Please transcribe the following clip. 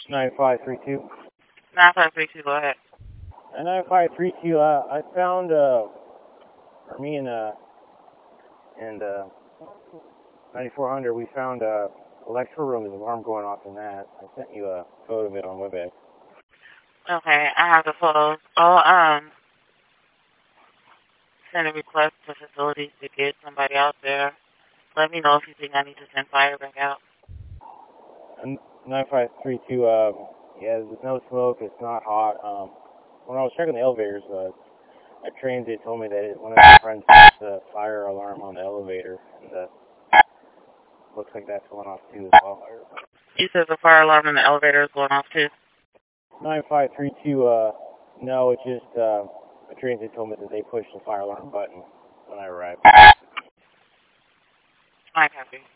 9532. 9532, go ahead. 9532, I found, me and 9400, we found, electrical room, there's an alarm going off in that. I sent you a photo of it on WebEx. Okay, I have the photos. I'll, send a request to facilities to get somebody out there. Let me know if you think I need to send fire back out. 9532, yeah, there's no smoke, it's not hot. When I was checking the elevators, a transit told me that one of my friends put the fire alarm on the elevator, and looks like that's going off too as well. You said the fire alarm in the elevator is going off too? 9532, no, it's just, a transit told me that they pushed the fire alarm button when I arrived. I copy.